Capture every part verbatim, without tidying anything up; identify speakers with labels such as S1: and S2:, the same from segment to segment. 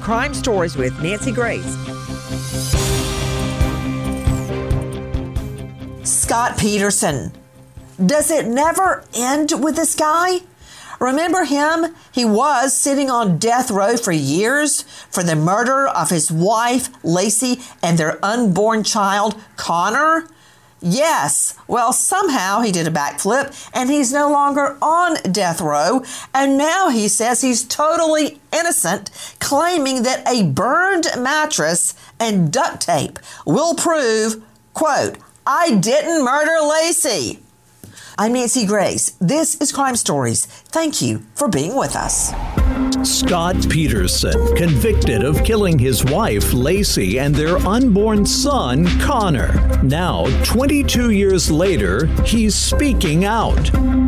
S1: Crime Stories with Nancy Grace.
S2: Scott Peterson. Does it never end with this guy? Remember him? He was sitting on death row for years for the murder of his wife, Lacey, and their unborn child, Connor. Yes, well, somehow he did a backflip and he's no longer on death row. And now he says he's totally innocent, claiming that a burned mattress and duct tape will prove, quote, I didn't murder Lacey. I'm Nancy Grace. This is Crime Stories. Thank you for being with us.
S3: Scott Peterson, convicted of killing his wife, Lacey, and their unborn son, Connor. Now, twenty-two years later, he's speaking out.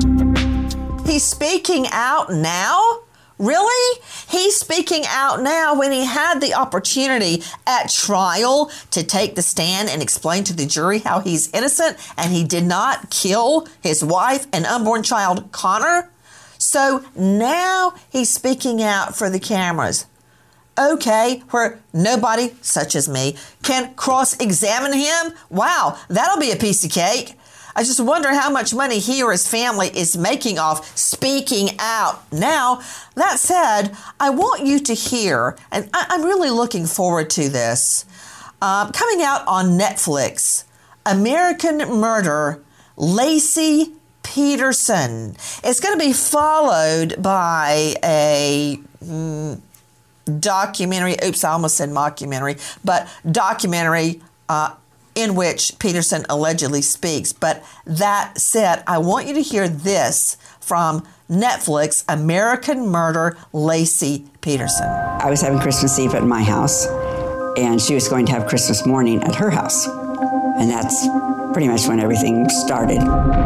S2: He's speaking out now? Really? He's speaking out now when he had the opportunity at trial to take the stand and explain to the jury how he's innocent and he did not kill his wife and unborn child, Connor. So now he's speaking out for the cameras. Okay, where nobody, such as me, can cross-examine him? Wow, that'll be a piece of cake. I just wonder how much money he or his family is making off speaking out now. That said, I want you to hear, and I- I'm really looking forward to this, uh, coming out on Netflix, American Murder, Lacey Peterson. It's going to be followed by a mm, documentary, oops, I almost said mockumentary, but documentary uh in which Peterson allegedly speaks. But that said, I want you to hear this from Netflix, American Murder, Lacey Peterson.
S4: I was having Christmas Eve at my house, and she was going to have Christmas morning at her house. And that's pretty much when everything started.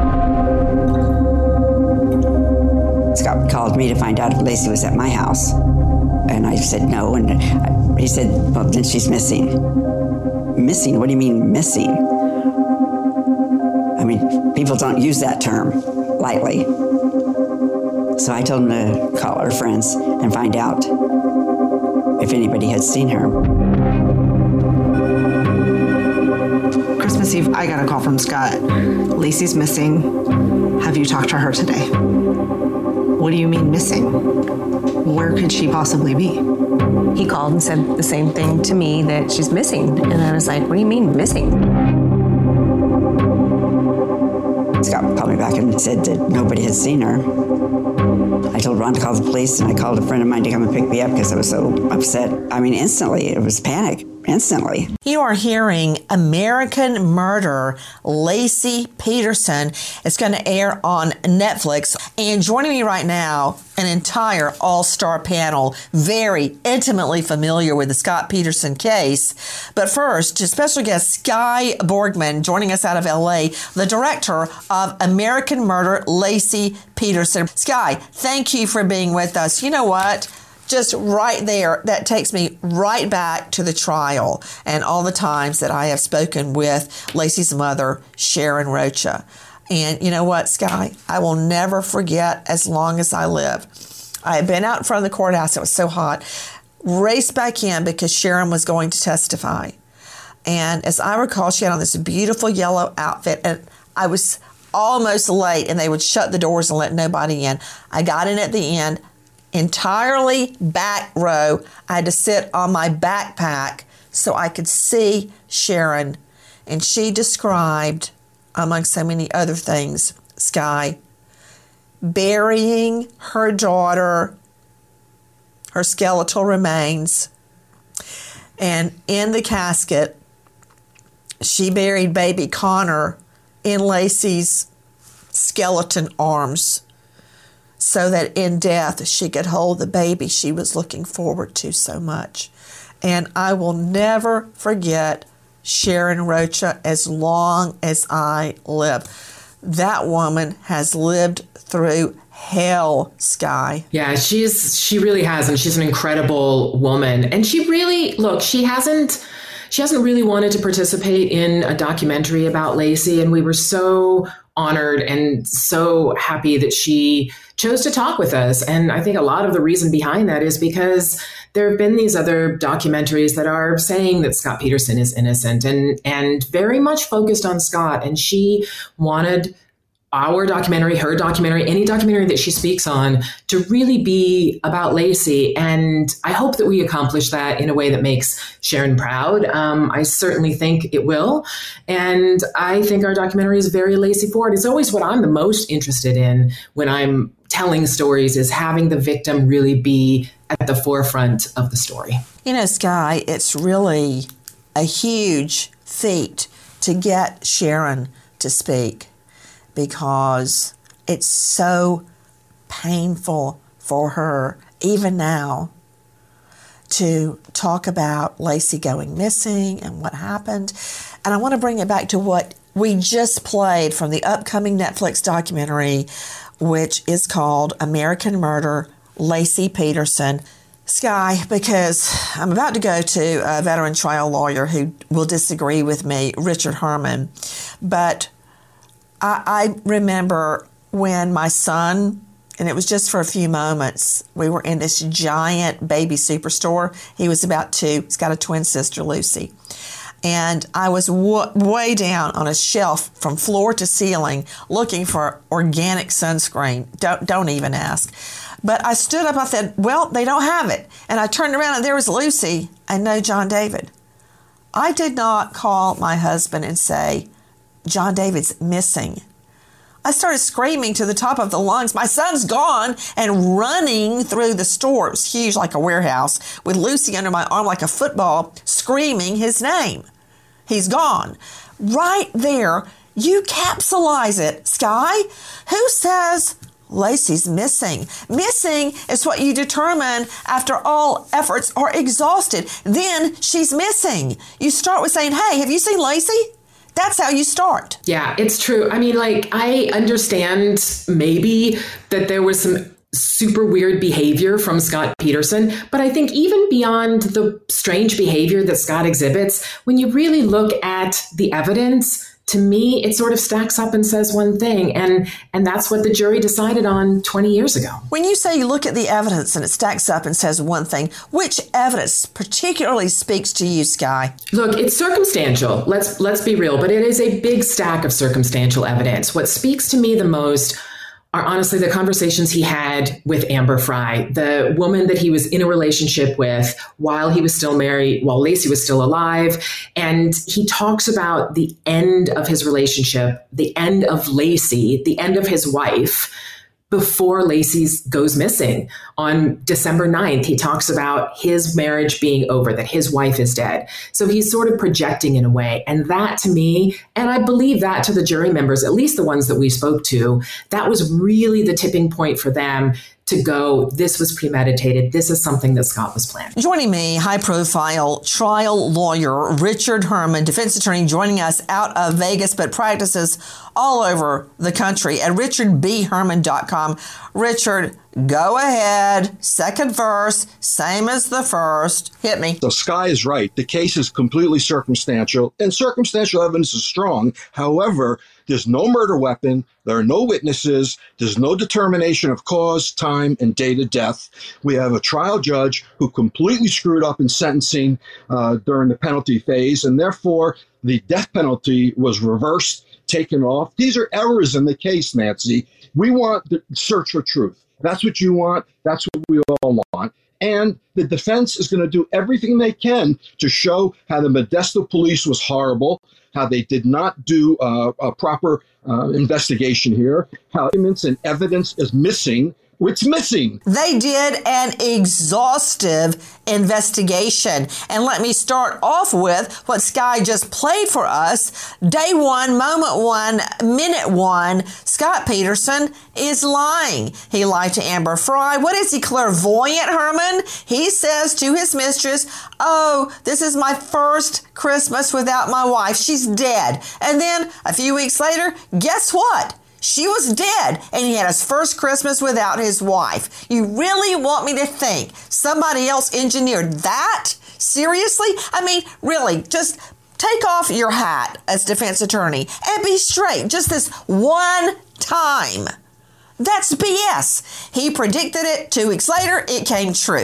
S4: Scott called me to find out if Lacey was at my house. And I said no, and he said, well, then she's missing. Missing? What do you mean missing? I mean, people don't use that term lightly. So I told him to call her friends and find out if anybody had seen her.
S5: Christmas Eve, I got a call from Scott. Lacey's missing. Have you talked to her today? What do you mean missing? Where could she possibly be?
S6: He called and said the same thing to me, that she's missing. And I was like, what do you mean missing?
S4: Scott called me back and said that nobody had seen her. I told Ron to call the police, and I called a friend of mine to come and pick me up because I was so upset. I mean, instantly, it was panic. Instantly.
S2: You are hearing American Murder, Lacey Peterson. It's going to air on Netflix. And joining me right now, an entire all-star panel, very intimately familiar with the Scott Peterson case. But first, just special guest Skye Borgman, joining us out of L A, the director of American Murder, Lacey Peterson. Skye, thank you for being with us. You know what? Just right there, that takes me right back to the trial and all the times that I have spoken with Lacey's mother, Sharon Rocha. And you know what, Skye? I will never forget as long as I live. I had been out in front of the courthouse. It was so hot. Raced back in because Sharon was going to testify. And as I recall, she had on this beautiful yellow outfit. And I was almost late, and they would shut the doors and let nobody in. I got in at the end. Entirely back row. I had to sit on my backpack so I could see Sharon. And she described, among so many other things, Skye, burying her daughter, her skeletal remains. And in the casket, she buried baby Connor in Lacey's skeleton arms, so that in death she could hold the baby she was looking forward to so much. And I will never forget Sharon Rocha as long as I live. That woman has lived through hell, Skye.
S7: Yeah, she's she really has, and she's an incredible woman. And she really, look, she hasn't she hasn't really wanted to participate in a documentary about Lacey, and we were so honored and so happy that she chose to talk with us. And I think a lot of the reason behind that is because there have been these other documentaries that are saying that Scott Peterson is innocent and, and very much focused on Scott. And she wanted our documentary, her documentary, any documentary that she speaks on to really be about Laci. And I hope that we accomplish that in a way that makes Sharon proud. Um, I certainly think it will. And I think our documentary is very Laci forward. It's always what I'm the most interested in when I'm telling stories, is having the victim really be at the forefront of the story.
S2: You know, Sky, it's really a huge feat to get Sharon to speak, because it's so painful for her, even now, to talk about Laci going missing and what happened. And I want to bring it back to what we just played from the upcoming Netflix documentary, which is called American Murder, Laci Peterson. Sky, because I'm about to go to a veteran trial lawyer who will disagree with me, Richard Herman, but I, I remember when my son, and it was just for a few moments, we were in this giant baby superstore. He was about two. He's got a twin sister, Lucy. And I was w- way down on a shelf from floor to ceiling looking for organic sunscreen. Don't, don't even ask. But I stood up, I said, well, they don't have it. And I turned around and there was Lucy and no John David. I did not call my husband and say, John David's missing. I started screaming to the top of the lungs, my son's gone, and running through the store. It was huge, like a warehouse, with Lucy under my arm like a football, screaming his name. He's gone. Right there, you capsulize it, Sky. Who says Laci's missing? Missing is what you determine after all efforts are exhausted. Then she's missing. You start with saying, hey, have you seen Laci? That's how you start.
S7: Yeah, it's true. I mean, like, I understand maybe that there was some super weird behavior from Scott Peterson, but I think even beyond the strange behavior that Scott exhibits, when you really look at the evidence, to me, it sort of stacks up and says one thing, and and that's what the jury decided on twenty years ago.
S2: When you say you look at the evidence and it stacks up and says one thing, which evidence particularly speaks to you, Sky?
S7: Look, it's circumstantial. Let's let's be real, but it is a big stack of circumstantial evidence. What speaks to me the most are honestly the conversations he had with Amber Frey, the woman that he was in a relationship with while he was still married, while Laci was still alive. And he talks about the end of his relationship, the end of Laci, the end of his wife, before Laci goes missing. On December ninth, he talks about his marriage being over, that his wife is dead. So he's sort of projecting in a way. And that to me, and I believe that to the jury members, at least the ones that we spoke to, that was really the tipping point for them to go, this was premeditated. This is something that Scott was planning.
S2: Joining me, high-profile trial lawyer Richard Herman, defense attorney, joining us out of Vegas, but practices all over the country at richard b herman dot com. Richard, go ahead. Second verse, same as the first. Hit me.
S8: The Sky is right. The case is completely circumstantial, and circumstantial evidence is strong. However, there's no murder weapon. There are no witnesses. There's no determination of cause, time, and date of death. We have a trial judge who completely screwed up in sentencing uh, during the penalty phase, and therefore the death penalty was reversed, taken off. These are errors in the case, Nancy. We want the search for truth. That's what you want. That's what we all want. And the defense is going to do everything they can to show how the Modesto police was horrible, how they did not do uh, a proper uh, investigation here, how documents and evidence is missing. It's missing.
S2: They did an exhaustive investigation. And let me start off with what Sky just played for us. Day one, moment one, minute one, Scott Peterson is lying. He lied to Amber Frey. What is he, clairvoyant, Herman? He says to his mistress, oh, this is my first Christmas without my wife. She's dead. And then a few weeks later, guess what? She was dead, and he had his first Christmas without his wife. You really want me to think somebody else engineered that? Seriously? I mean, really, just take off your hat as defense attorney and be straight just this one time. That's B S. He predicted it. Two weeks later, it came true.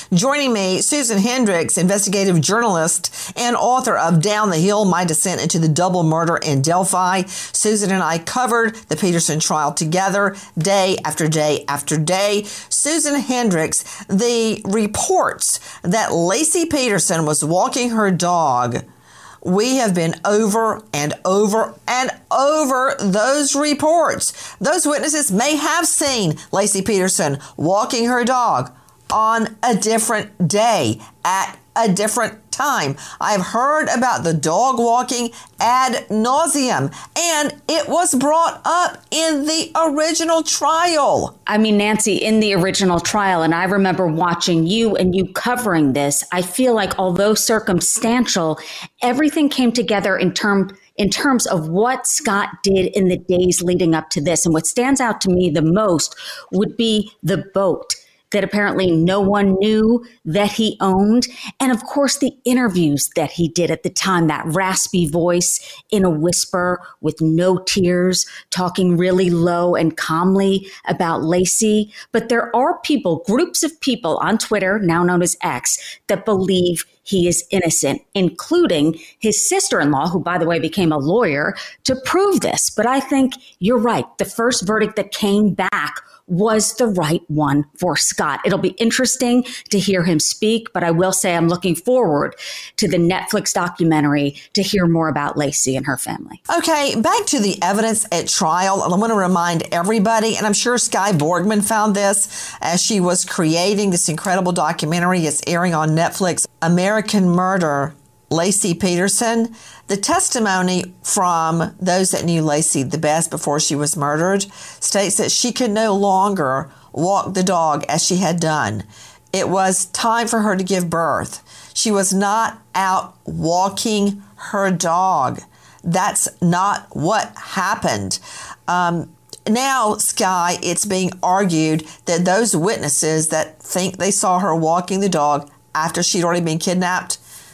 S2: Joining me, Susan Hendricks, investigative journalist and author of Down the Hill, My Descent into the Double Murder in Delphi. Susan and I covered the Peterson trial together day after day after day. Susan Hendricks, the reports that Laci Peterson was walking her dog, we have been over and over and over those reports. Those witnesses may have seen Laci Peterson walking her dog on a different day at a different time. I've heard about the dog walking ad nauseum, and it was brought up in the original trial.
S9: I mean, Nancy, in the original trial, and I remember watching you and you covering this, I feel like although circumstantial, everything came together in term, in terms of what Scott did in the days leading up to this. And what stands out to me the most would be the boat that apparently no one knew that he owned. And of course, the interviews that he did at the time, that raspy voice in a whisper with no tears, talking really low and calmly about Laci. But there are people, groups of people on Twitter, now known as X, that believe he is innocent, including his sister-in-law, who, by the way, became a lawyer to prove this. But I think you're right. The first verdict that came back was the right one for Scott. It'll be interesting to hear him speak, but I will say I'm looking forward to the Netflix documentary to hear more about Laci and her family.
S2: Okay, back to the evidence at trial. I want to remind everybody, and I'm sure Skye Borgman found this as she was creating this incredible documentary. It's airing on Netflix, American Murder, Laci Peterson. The testimony from those that knew Laci the best before she was murdered states that she could no longer walk the dog as she had done. It was time for her to give birth. She was not out walking her dog. That's not what happened. Um, now, Skye, it's being argued that those witnesses that think they saw her walking the dog after she'd already been kidnapped,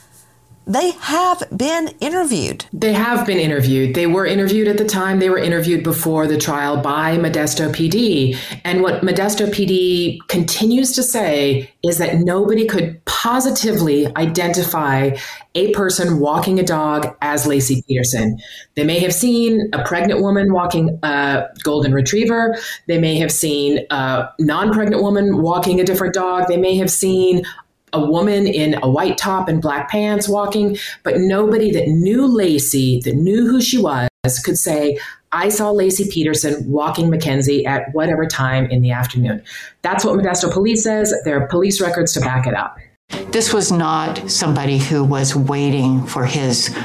S2: they have been interviewed.
S7: They have been interviewed. They were interviewed at the time. They were interviewed before the trial by Modesto P D. And what Modesto P D continues to say is that nobody could positively identify a person walking a dog as Laci Peterson. They may have seen a pregnant woman walking a golden retriever. They may have seen a non-pregnant woman walking a different dog. They may have seen a woman in a white top and black pants walking, but nobody that knew Laci, that knew who she was, could say, I saw Laci Peterson walking Mackenzie at whatever time in the afternoon. That's what Modesto Police says. There are police records to back it up.
S10: This was not somebody who was waiting for his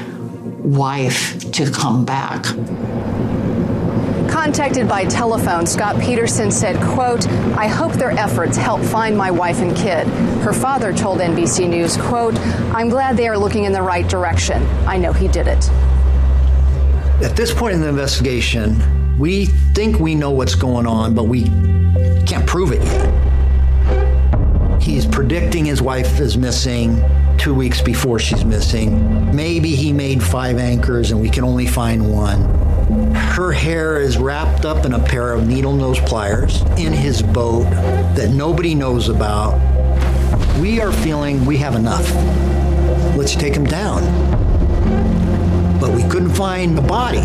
S10: wife to come back.
S11: Contacted by telephone, Scott Peterson said, quote, I hope their efforts help find my wife and kid. Her father told N B C News, quote, I'm glad they are looking in the right direction. I know he did it.
S12: At this point in the investigation, we think we know what's going on, but we can't prove it yet. He's predicting his wife is missing two weeks before she's missing. Maybe he made five anchors and we can only find one. Her hair is wrapped up in a pair of needle nose pliers in his boat that nobody knows about. We are feeling we have enough. Let's take him down. But we couldn't find the body.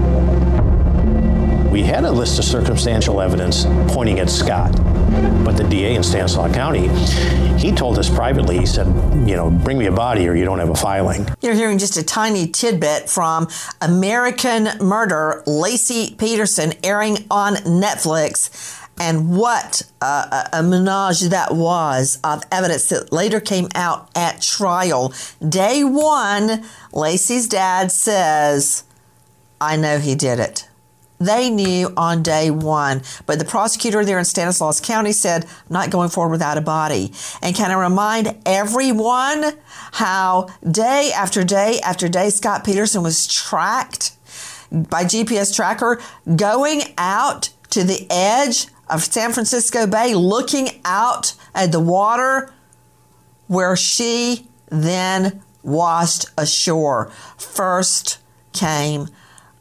S13: We had a list of circumstantial evidence pointing at Scott, but the D A in Stanislaus County, he told us privately, he said, you know, bring me a body or you don't have a filing.
S2: You're hearing just a tiny tidbit from American Murder, Laci Peterson, airing on Netflix. And what uh, a menage that was of evidence that later came out at trial. Day one, Laci's dad says, I know he did it. They knew on day one, but the prosecutor there in Stanislaus County said, I'm not going forward without a body. And can I remind everyone how day after day after day, Scott Peterson was tracked by G P S tracker going out to the edge of San Francisco Bay, looking out at the water where she then washed ashore. First came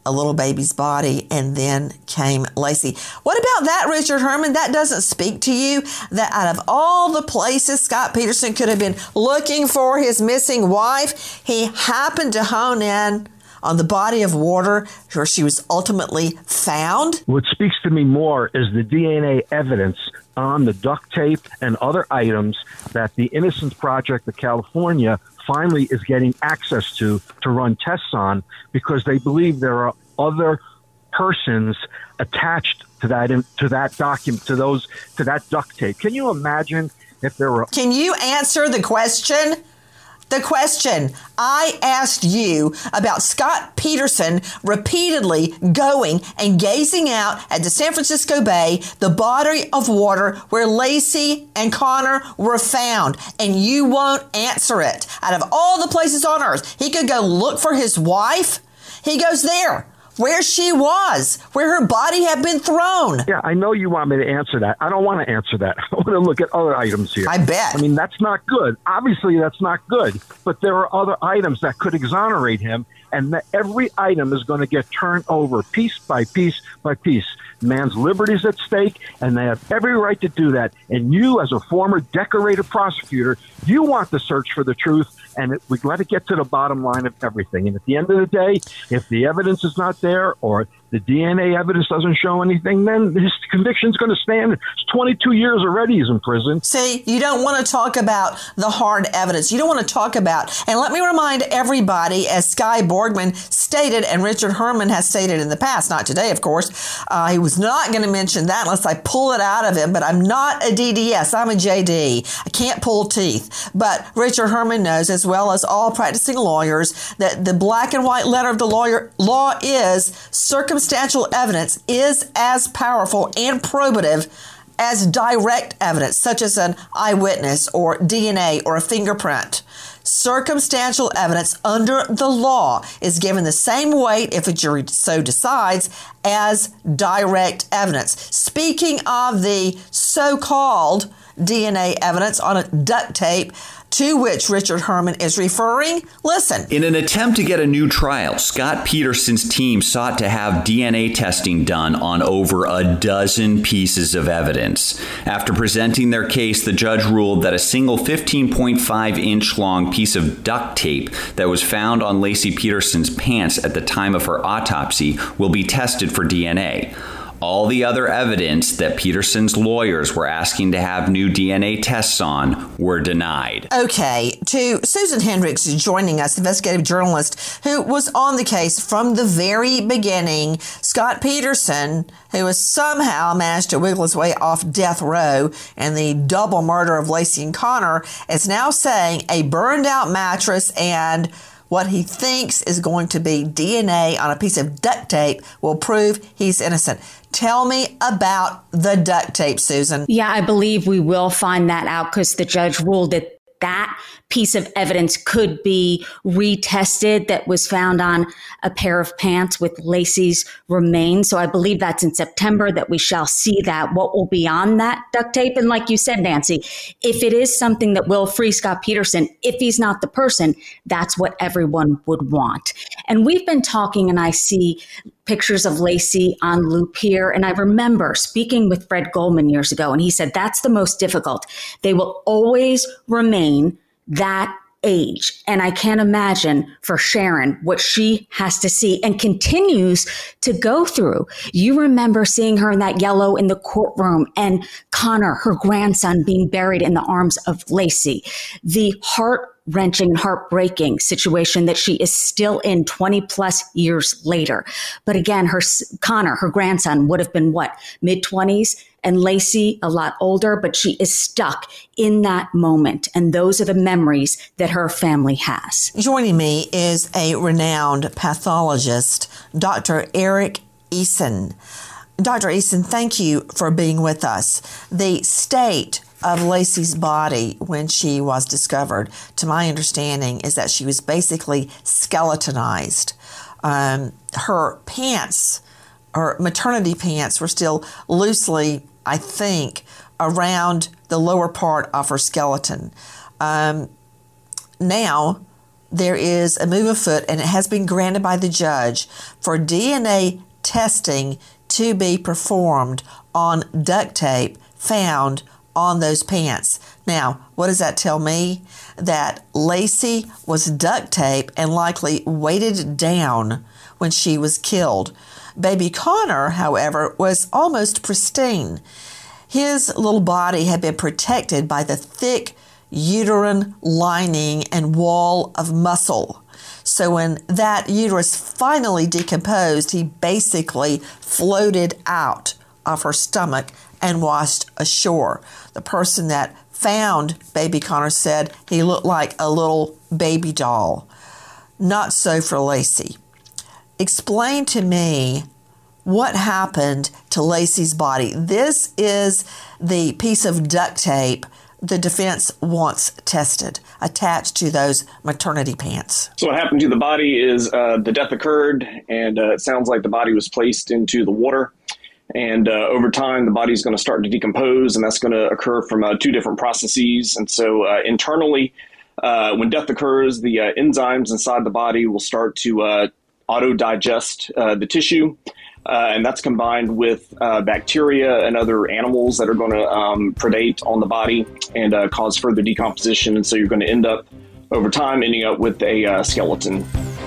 S2: a little baby's body, and then came Laci. What about that, Richard Herman? That doesn't speak to you? That out of all the places Scott Peterson could have been looking for his missing wife, he happened to hone in on the body of water where she was ultimately found?
S14: What speaks to me more is the D N A evidence on the duct tape and other items that the Innocence Project of California finally is getting access to to run tests on, because they believe there are other persons attached to that to that document to those to that duct tape. Can you imagine if there were?
S2: Can you answer the question? The question I asked you about Scott Peterson repeatedly going and gazing out at the San Francisco Bay, the body of water where Laci and Conner were found, and you won't answer it. Out of all the places on earth he could go look for his wife, he goes there, where she was, where her body had been thrown.
S14: Yeah, I know you want me to answer that. I don't want to answer that. I want to look at other items here.
S2: I bet.
S14: I mean, that's not good. Obviously, that's not good. But there are other items that could exonerate him, and that every item is going to get turned over piece by piece by piece. Man's liberty is at stake, and they have every right to do that. And you, as a former decorated prosecutor, you want to search for the truth, and it, we got to get to the bottom line of everything. And at the end of the day, if the evidence is not there or the D N A evidence doesn't show anything, then his conviction's going to stand. It's twenty-two years already he's in prison.
S2: See, you don't want to talk about the hard evidence. You don't want to talk about, and let me remind everybody, as Sky Borgman stated and Richard Herman has stated in the past, not today, of course, uh, he was not going to mention that unless I pull it out of him, but I'm not a D D S. I'm a J D. I can't pull teeth. But Richard Herman knows, as well as all practicing lawyers, that the black and white letter of the lawyer law is circumstantial Circumstantial evidence is as powerful and probative as direct evidence, such as an eyewitness or D N A or a fingerprint. Circumstantial evidence under the law is given the same weight, if a jury so decides, as direct evidence. Speaking of the so-called D N A evidence on a duct tape to which Richard Herman is referring, listen.
S15: In an attempt to get a new trial, Scott Peterson's team sought to have D N A testing done on over a dozen pieces of evidence. After presenting their case, the judge ruled that a single fifteen point five inch long piece of duct tape that was found on Laci Peterson's pants at the time of her autopsy will be tested for D N A. All the other evidence that Peterson's lawyers were asking to have new D N A tests on were denied.
S2: Okay, to Susan Hendricks joining us, investigative journalist who was on the case from the very beginning. Scott Peterson, who has somehow managed to wiggle his way off death row in the double murder of Laci and Conner, is now saying a burned out mattress and what he thinks is going to be D N A on a piece of duct tape will prove he's innocent. Tell me about the duct tape, Susan.
S9: Yeah, I believe we will find that out because the judge ruled that that piece of evidence could be retested that was found on a pair of pants with Laci's remains. So I believe that's in September that we shall see that. What will be on that duct tape? And like you said, Nancy, if it is something that will free Scott Peterson, if he's not the person, that's what everyone would want. And we've been talking, and I see pictures of Laci on loop here. And I remember speaking with Fred Goldman years ago, and he said that's the most difficult. They will always remain that age. And I can't imagine for Sharon what she has to see and continues to go through. You remember seeing her in that yellow in the courtroom, and Conner, her grandson, being buried in the arms of Laci. The heart-wrenching and heartbreaking situation that she is still in twenty plus years later. But again, her Conner, her grandson, would have been what, mid-twenties? And Laci a lot older, but she is stuck in that moment. And those are the memories that her family has.
S2: Joining me is a renowned pathologist, Doctor Eric Eason. Doctor Eason, thank you for being with us. The state of Laci's body when she was discovered, to my understanding, is that she was basically skeletonized. Um, her pants, her maternity pants, were still loosely, I think, around the lower part of her skeleton. Um, now, there is a move afoot, and it has been granted by the judge, for D N A testing to be performed on duct tape found on those pants. Now, what does that tell me? That Laci was duct taped and likely weighted down when she was killed. Baby Conner, however, was almost pristine. His little body had been protected by the thick uterine lining and wall of muscle. So when that uterus finally decomposed, he basically floated out of her stomach and washed ashore. The person that found Baby Conner said he looked like a little baby doll. Not so for Laci. Explain to me what happened to Laci's body. This is the piece of duct tape the defense wants tested, attached to those maternity pants.
S16: So what happened to the body is uh, the death occurred, and uh, it sounds like the body was placed into the water. And uh, over time, the body is going to start to decompose, and that's going to occur from uh, two different processes. And so uh, internally, uh, when death occurs, the uh, enzymes inside the body will start to uh, auto-digest uh, the tissue. Uh, and that's combined with uh, bacteria and other animals that are going to um, predate on the body and uh, cause further decomposition. And so you're going to end up, over time, ending up with a uh, skeleton.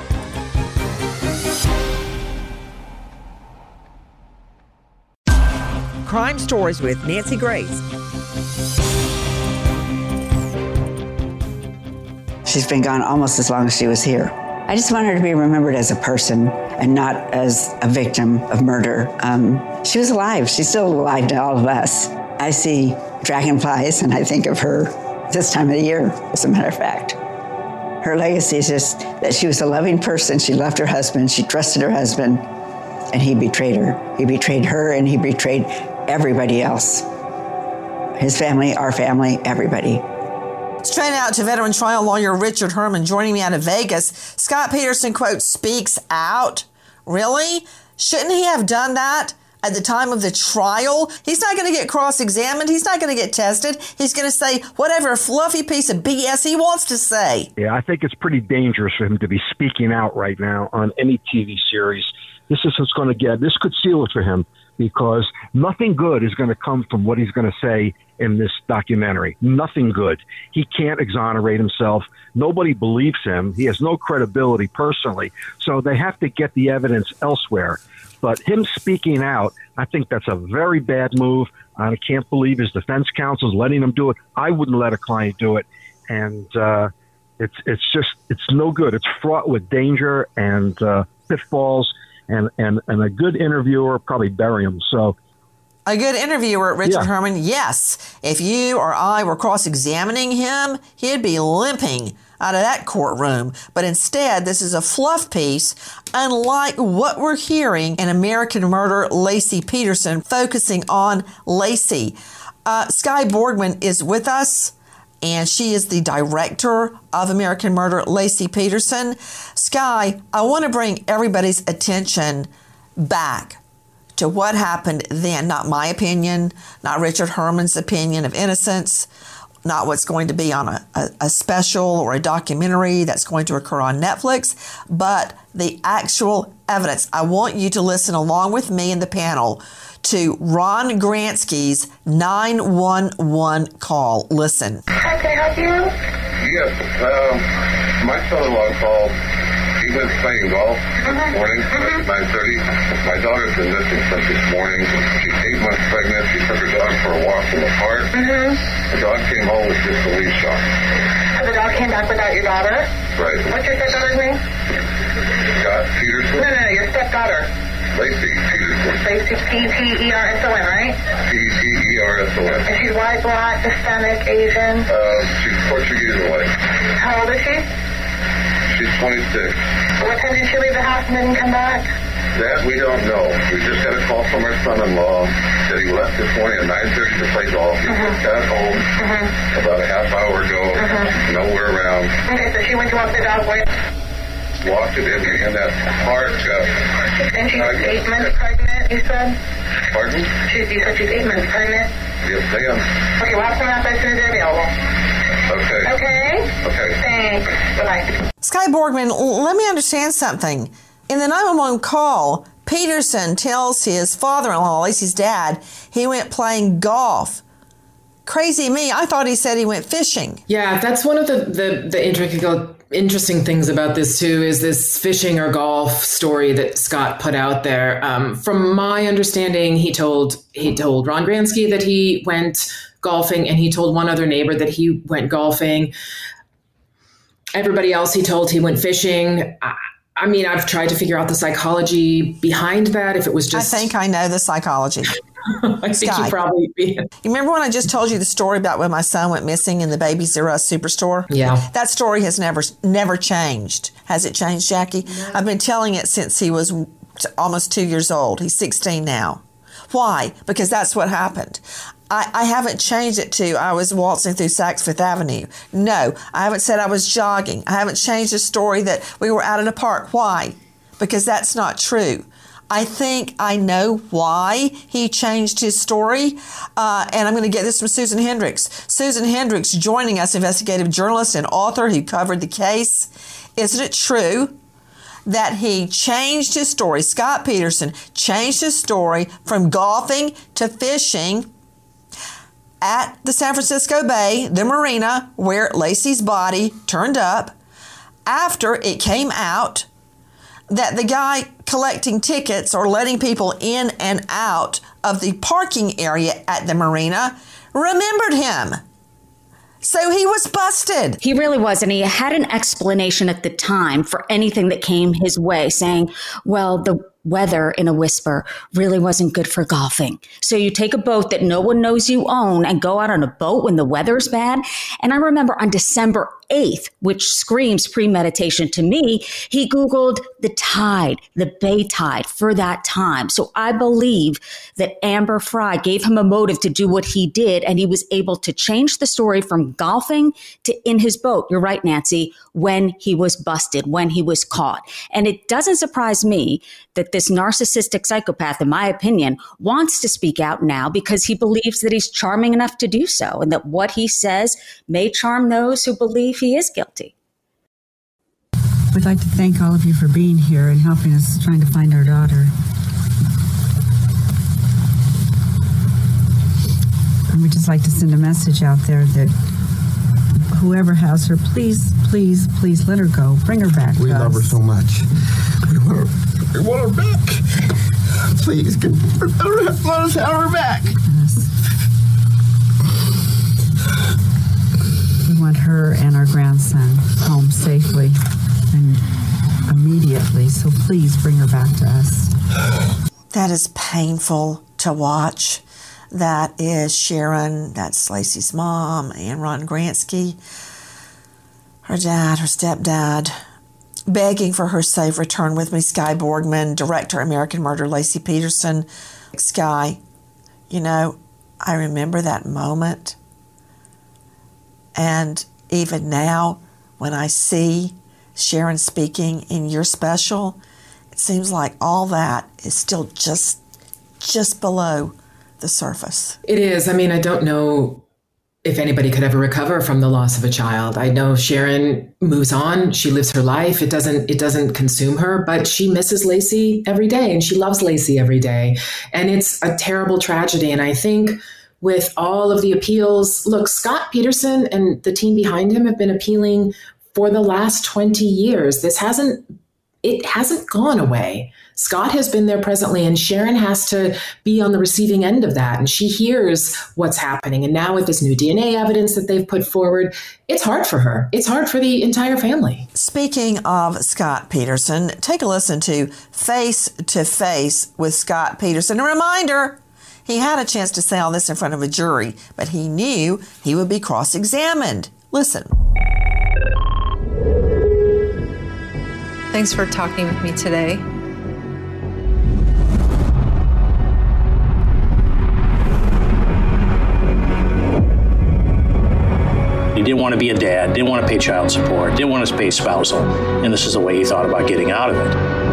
S1: Crime Stories with Nancy Grace.
S4: She's been gone almost as long as she was here. I just want her to be remembered as a person and not as a victim of murder. Um, she was alive. She's still alive to all of us. I see dragonflies, and I think of her this time of the year, as a matter of fact. Her legacy is just that she was a loving person. She loved her husband. She trusted her husband, and he betrayed her. He betrayed her, and he betrayed everybody else. His family, our family, everybody.
S2: Straight out to veteran trial lawyer Richard Herman joining me out of Vegas. Scott Peterson, quote, speaks out. Really? Shouldn't he have done that at the time of the trial? He's not going to get cross-examined. He's not going to get tested. He's going to say whatever fluffy piece of B S he wants to say.
S14: Yeah, I think it's pretty dangerous for him to be speaking out right now on any T V series. This is what's going to get. This could seal it for him, because nothing good is going to come from what he's going to say in this documentary. Nothing good. He can't exonerate himself. Nobody believes him. He has no credibility personally. So they have to get the evidence elsewhere. But him speaking out, I think that's a very bad move. I can't believe his defense counsel is letting him do it. I wouldn't let a client do it. And uh, it's it's just, it's no good. It's fraught with danger and uh, pitfalls. And, and, and a good interviewer probably bury him. So,
S2: a good interviewer, Richard
S14: yeah.
S2: Herman, yes. If you or I were cross-examining him, he'd be limping out of that courtroom. But instead, this is a fluff piece, unlike what we're hearing in American Murder, Laci Peterson, focusing on Laci. Uh, Skye Borgman is with us, and she is the director of American Murder, Laci Peterson. Skye, I want to bring everybody's attention back to what happened then. Not my opinion, not Richard Herman's opinion of innocence, not what's going to be on a, a, a special or a documentary that's going to occur on Netflix, but the actual evidence. I want you to listen along with me and the panel to Ron Gransky's nine one one call. Listen.
S17: Hi, can I help you? Yes, um, my son-in-law called. He was playing golf this uh-huh. morning at nine thirty. My daughter's been missing since this morning. She's eight months pregnant. She took her dog for a walk in the park. Mm-hmm. The dog came home with just a leash on. So the dog came back without your daughter? Right. What's your stepdaughter's name? Scott Peterson. No, no, no, your stepdaughter. Laci Peterson. Laci, P T E R S O N, right? P T E R S O N. And she's white, black, Hispanic, Asian? Uh, she's Portuguese and white. How old is she? She's twenty-six. What time did she leave the house and didn't come back? That we don't know. We just got a call from her son-in-law that he left this morning at nine thirty to play golf. He uh-huh. just got home uh-huh. about a half hour ago. Uh-huh. Nowhere around. Okay, so she went to walk the dog with? Walked it in, in that park. Uh, and she's uh, eight months pregnant, you said? Pardon? She's, you said she's eight months pregnant? Yes, ma'am. Okay, well, I'll come out as soon as they're available. Okay. Okay? Okay. Thanks. Bye-bye.
S2: Sky Borgman, let me understand something. In the nine one one call, Peterson tells his father-in-law, Lacey's dad, he went playing golf. Crazy me, I thought he said he went fishing.
S7: Yeah, that's one of the, the, the intricate, interesting things about this too, is this fishing or golf story that Scott put out there. Um, from my understanding, he told he told Ron Gransky that he went golfing, and he told one other neighbor that he went golfing. Everybody else he told he went fishing. I, I mean, I've tried to figure out the psychology behind that, if it was just...
S2: I think I know the psychology.
S7: I think
S2: Sky.
S7: you probably be.
S2: You remember when I just told you the story about when my son went missing in the Babies R Us Superstore?
S7: Yeah.
S2: That story has never never changed. Has it changed, Jackie? No. I've been telling it since he was almost two years old. He's sixteen now. Why? Because that's what happened. I, I haven't changed it to I was waltzing through Saks Fifth Avenue. No, I haven't said I was jogging. I haven't changed the story that we were out in a park. Why? Because that's not true. I think I know why he changed his story, uh, and I'm going to get this from Susan Hendricks. Susan Hendricks joining us, investigative journalist and author who covered the case. Isn't it true that he changed his story, Scott Peterson changed his story from golfing to fishing at the San Francisco Bay, the marina where Lacey's body turned up, after it came out that the guy collecting tickets or letting people in and out of the parking area at the marina remembered him. So he was busted.
S9: He really was. And he had an explanation at the time for anything that came his way, saying, well, the weather, in a whisper, really wasn't good for golfing. So you take a boat that no one knows you own and go out on a boat when the weather's bad. And I remember on December eighth, which screams premeditation to me, he Googled the tide, the Bay tide for that time. So I believe that Amber Fry gave him a motive to do what he did, and he was able to change the story from golfing to in his boat. You're right, Nancy, when he was busted, when he was caught. And it doesn't surprise me that this narcissistic psychopath, in my opinion, wants to speak out now because he believes that he's charming enough to do so, and that what he says may charm those who believe he is guilty.
S18: We'd like to thank all of you for being here and helping us trying to find our daughter. And we'd just like to send a message out there that whoever has her, please, please, please let her go. Bring her back.
S19: We love her so much. We want her, we want her back. Please, get, let, her, let us have her back.
S18: Yes. We want her and our grandson home safely and immediately, so please bring her back to us.
S2: That is painful to watch. That is Sharon, that's Lacey's mom, and Ron Gransky, her dad, her stepdad, begging for her safe return with me. Sky Borgman, director, American Murder, Lacey Peterson. Sky, you know, I remember that moment. And even now, when I see Sharon speaking in your special, it seems like all that is still just, just below the surface.
S7: It is. I mean, I don't know if anybody could ever recover from the loss of a child. I know Sharon moves on. She lives her life. It doesn't, it doesn't consume her, but she misses Lacey every day, and she loves Lacey every day. And it's a terrible tragedy. And I think with all of the appeals, look, Scott Peterson and the team behind him have been appealing for the last twenty years. This hasn't, it hasn't gone away. Scott has been there presently, and Sharon has to be on the receiving end of that. And she hears what's happening. And now with this new D N A evidence that they've put forward, it's hard for her. It's hard for the entire family.
S2: Speaking of Scott Peterson, take a listen to Face to Face with Scott Peterson. A reminder, he had a chance to say all this in front of a jury, but he knew he would be cross-examined. Listen.
S20: Thanks for talking with me today.
S13: He didn't want to be a dad, didn't want to pay child support, didn't want to pay spousal, and this is the way he thought about getting out of it.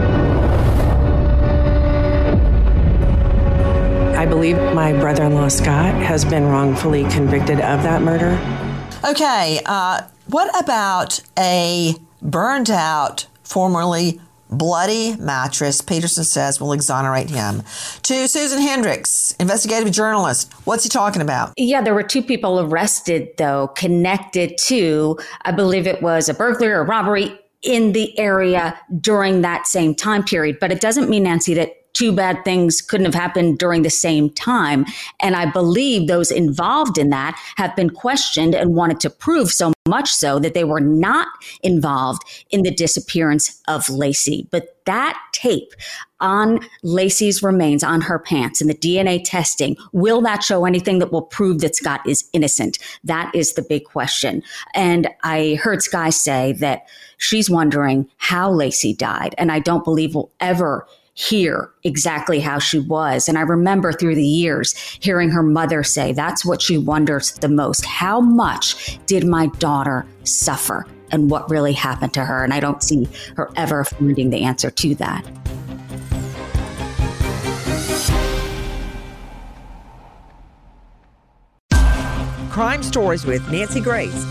S21: I believe my brother-in-law, Scott, has been wrongfully convicted of that murder.
S2: Okay, uh, what about a burned out, formerly bloody mattress, Peterson says will exonerate him. To Susan Hendricks, investigative journalist. What's he talking about?
S9: Yeah, there were two people arrested, though, connected to, I believe it was a burglary or robbery in the area during that same time period. But it doesn't mean, Nancy, that two bad things couldn't have happened during the same time. And I believe those involved in that have been questioned and wanted to prove, so much so that they were not involved in the disappearance of Laci. But that tape on Laci's remains, on her pants, and the D N A testing, will that show anything that will prove that Scott is innocent? That is the big question. And I heard Skye say that she's wondering how Laci died. And I don't believe we'll ever hear exactly how she was. And I remember through the years hearing her mother say that's what she wonders the most. How much did my daughter suffer and what really happened to her? And I don't see her ever finding the answer to that.
S1: Crime Stories with Nancy Grace.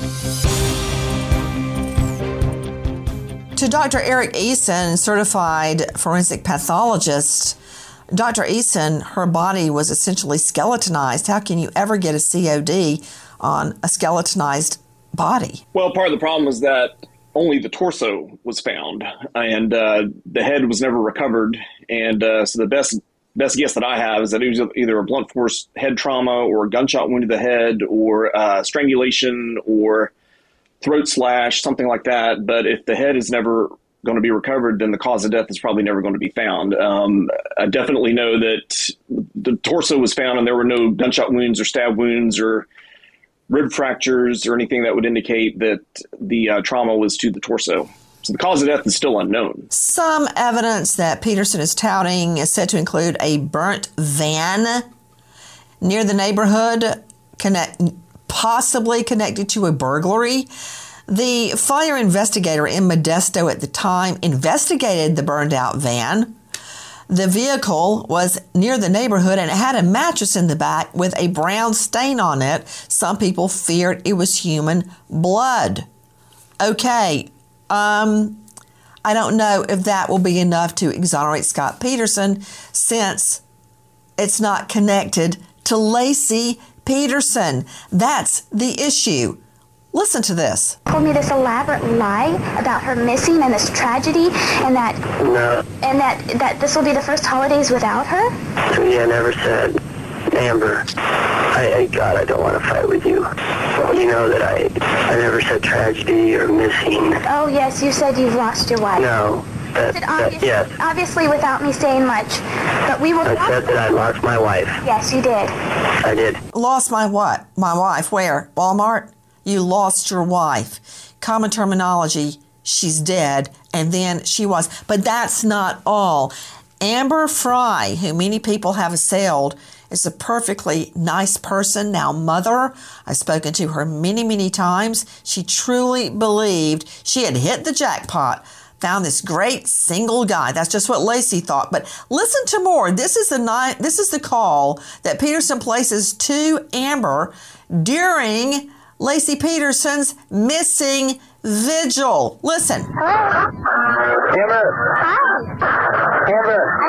S2: To Doctor Eric Eason, certified forensic pathologist, Doctor Eason, her body was essentially skeletonized. How can you ever get a C O D on a skeletonized body?
S16: Well, part of the problem is that only the torso was found, and uh, the head was never recovered. And uh, so the best best guess that I have is that it was either a blunt force head trauma or a gunshot wound to the head or uh, strangulation or throat slash, something like that. But if the head is never going to be recovered, then the cause of death is probably never going to be found. Um, I definitely know that the torso was found and there were no gunshot wounds or stab wounds or rib fractures or anything that would indicate that the uh, trauma was to the torso. So the cause of death is still unknown.
S2: Some evidence that Peterson is touting is said to include a burnt van near the neighborhood, connect, possibly connected to a burglary. The fire investigator in Modesto at the time investigated the burned out van. The vehicle was near the neighborhood and it had a mattress in the back with a brown stain on it. Some people feared it was human blood. Okay, um, I don't know if that will be enough to exonerate Scott Peterson since it's not connected to Laci Peterson. That's the issue. Listen to this.
S20: Told me this elaborate lie about her missing and this tragedy, and that
S22: no,
S20: and that that this will be the first holidays without her.
S22: Sweetie, I never said, Amber. I, I God, I don't want to fight with you. You know that I I never said tragedy or missing.
S20: Oh yes, you said you've lost your wife.
S22: No. That,
S20: said
S22: that,
S20: obviously,
S22: yes.
S20: obviously without me saying much, but we will.
S22: I said that I lost my wife.
S20: Yes, you did.
S22: I did.
S2: Lost my what? My wife. Where? Walmart? You lost your wife. Common terminology, she's dead, and then she was. But that's not all. Amber Frey, who many people have assailed, is a perfectly nice person, now mother. I've spoken to her many, many times. She truly believed she had hit the jackpot. Found this great single guy. That's just what Laci thought. But listen to more. This is the night. This is the call that Peterson places to Amber during Laci Peterson's missing vigil. Listen.
S22: Hello? Amber.
S20: Hi.
S22: Amber.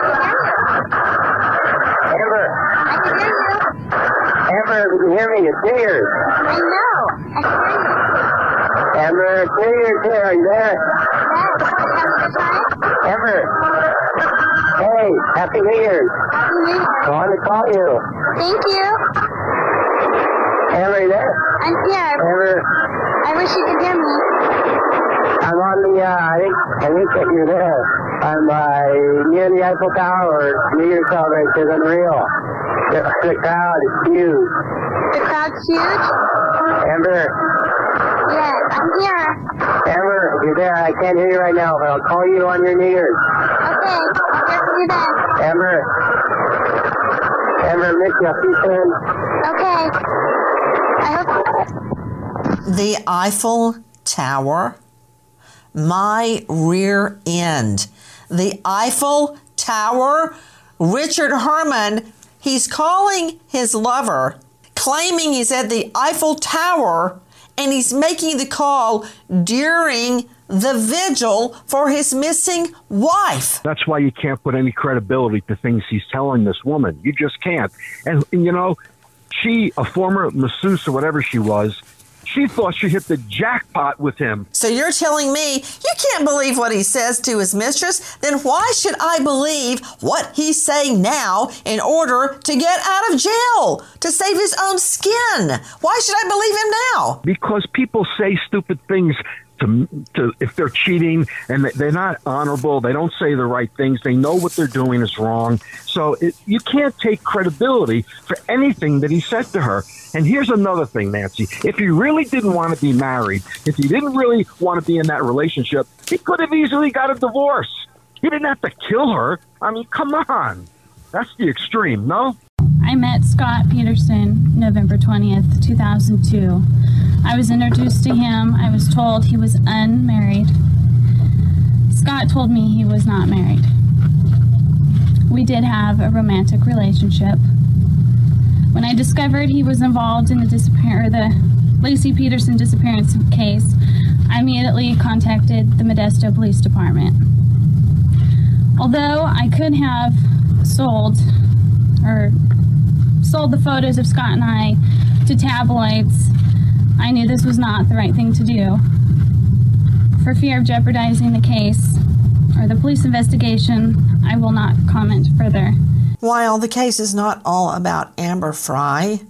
S20: I can hear you.
S22: Amber. Amber, if you can hear me, it's New Year's.
S20: I know. I can hear you.
S22: Amber, it's New Year's here. Are you there?
S20: Yes. Are you having a good time?
S22: Amber. Hey, Happy New Year's.
S20: Happy New Year.
S22: I wanted to call you.
S20: Thank you.
S22: Amber, are you there?
S20: I'm here.
S22: Amber.
S20: I wish you could hear me.
S22: I'm on the, uh, I think, I think that you're there. I'm, uh, near the Eiffel Tower. New Year's celebration is unreal. The, the crowd is huge.
S20: The crowd's huge?
S22: Amber.
S20: Yes, I'm here.
S22: Amber, if you're there, I can't hear you right now, but I'll call you on your New Year's.
S20: Okay, I'll hear from you then.
S22: Amber. Amber, miss you. See you soon.
S20: Okay. I hope.
S2: The Eiffel Tower, my rear end. The Eiffel Tower, Richard Herman, he's calling his lover, claiming he's at the Eiffel Tower, and he's making the call during the vigil for his missing wife.
S14: That's why you can't put any credibility to things he's telling this woman. You just can't. And, and you know, she, a former masseuse or whatever she was, she thought she hit the jackpot with him.
S2: So you're telling me you can't believe what he says to his mistress? Then why should I believe what he's saying now in order to get out of jail, to save his own skin? Why should I believe him now?
S14: Because people say stupid things to, to if they're cheating and they're not honorable, they don't say the right things, they know what they're doing is wrong. So it, you can't take credibility for anything that he said to her. And here's another thing, Nancy. If he really didn't want to be married, if he didn't really want to be in that relationship, he could have easily got a divorce. He didn't have to kill her. I mean, come on. That's the extreme, no?
S3: I met Scott Peterson November twentieth, two thousand two. I was introduced to him. I was told he was unmarried. Scott told me he was not married. We did have a romantic relationship. When I discovered he was involved in the disappear the Laci Peterson disappearance case, I immediately contacted the Modesto Police Department. Although I could have sold or sold the photos of Scott and I to tabloids, I knew this was not the right thing to do. For fear of jeopardizing the case or the police investigation, I will not comment further.
S2: While the case is not all about Amber Frey,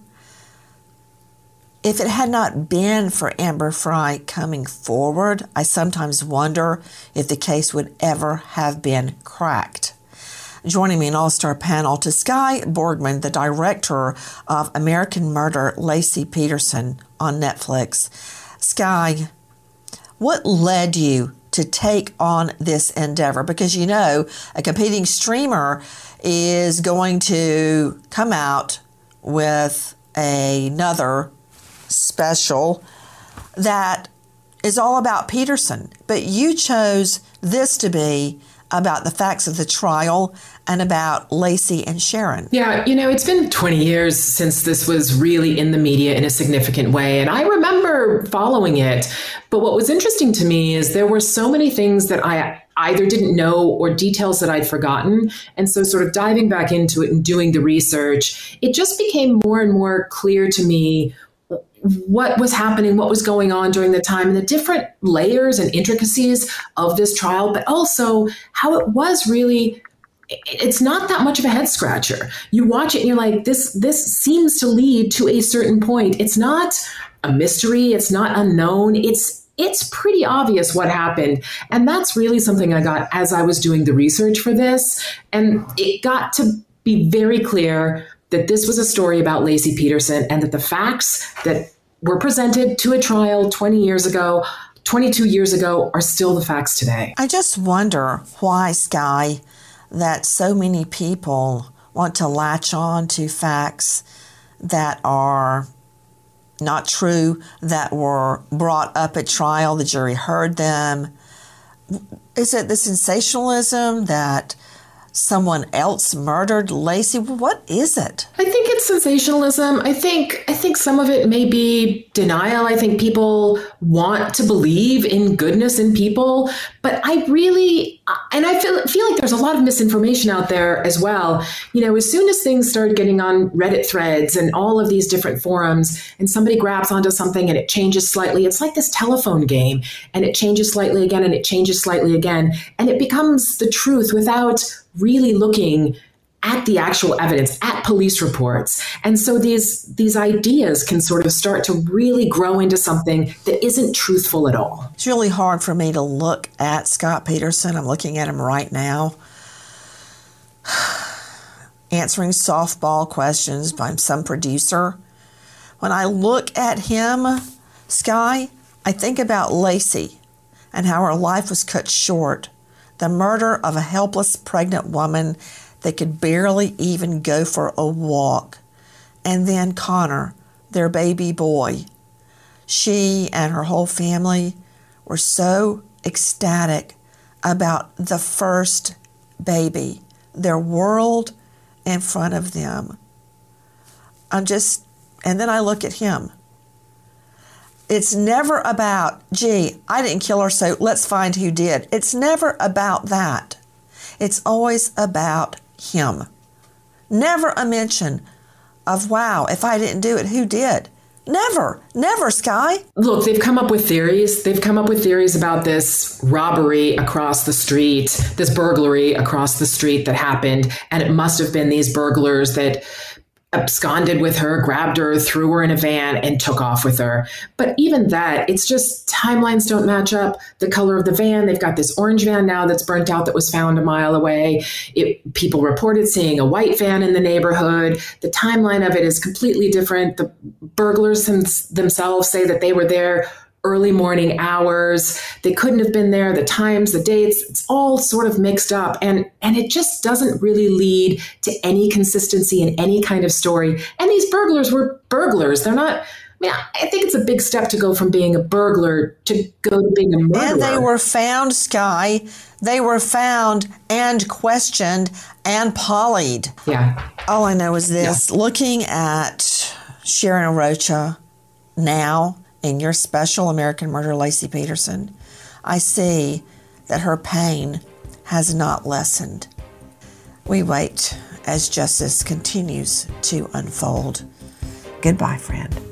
S2: if it had not been for Amber Frey coming forward, I sometimes wonder if the case would ever have been cracked. Joining me in all-star panel to Skye Borgman, the director of American Murder, Laci Peterson on Netflix. Skye, what led you to take on this endeavor? Because you know, a competing streamer is going to come out with another special that is all about Peterson. But you chose this to be about the facts of the trial and about Laci and Sharon.
S7: Yeah, you know, it's been twenty years since this was really in the media in a significant way, and I remember following it. But what was interesting to me is there were so many things that I either didn't know or details that I'd forgotten. And so sort of diving back into it and doing the research, it just became more and more clear to me what was happening, what was going on during the time, and the different layers and intricacies of this trial, but also how it was really, it's not that much of a head scratcher. You watch it and you're like, this, this seems to lead to a certain point. It's not a mystery. It's not unknown. It's It's pretty obvious what happened. And that's really something I got as I was doing the research for this. And it got to be very clear that this was a story about Laci Peterson and that the facts that were presented to a trial twenty years ago, twenty-two years ago, are still the facts today.
S2: I just wonder why, Skye, that so many people want to latch on to facts that are not true, that were brought up at trial, the jury heard them. Is it the sensationalism that someone else murdered Laci? What is it?
S7: I think it's sensationalism. I think I think some of it may be denial. I think people want to believe in goodness in people, but I really, and I feel feel like there's a lot of misinformation out there as well. You know, as soon as things start getting on Reddit threads and all of these different forums, and somebody grabs onto something and it changes slightly, it's like this telephone game, and it changes slightly again, and it changes slightly again, and it becomes the truth without really looking at the actual evidence, at police reports. And so these these ideas can sort of start to really grow into something that isn't truthful at all.
S2: It's really hard for me to look at Scott Peterson. I'm looking at him right now, answering softball questions by some producer. When I look at him, Skye, I think about Laci and how her life was cut short. The murder of a helpless pregnant woman that could barely even go for a walk. And then Connor, their baby boy. She and her whole family were so ecstatic about the first baby, their world in front of them. I'm just, and then I look at him. It's never about, gee, I didn't kill her, so let's find who did. It's never about that. It's always about him. Never a mention of, wow, if I didn't do it, who did? Never, never, Sky.
S7: Look, they've come up with theories. They've come up with theories about this robbery across the street, this burglary across the street that happened. And it must have been these burglars that absconded with her, grabbed her, threw her in a van, and took off with her. But even that, it's just timelines don't match up. The color of the van, they've got this orange van now that's burnt out that was found a mile away. It, people reported seeing a white van in the neighborhood. The timeline of it is completely different. The burglars themselves say that they were there early morning hours. They couldn't have been there. The times, the dates, it's all sort of mixed up. And, and it just doesn't really lead to any consistency in any kind of story. And these burglars were burglars. They're not, I mean, I think it's a big step to go from being a burglar to go to being a murderer.
S2: And they were found, Sky. They were found and questioned and polyed.
S7: Yeah.
S2: All I know is this. Yeah. Looking at Sharon Arocha now, in your special American Murder, Laci Peterson, I see that her pain has not lessened. We wait as justice continues to unfold. Goodbye, friend.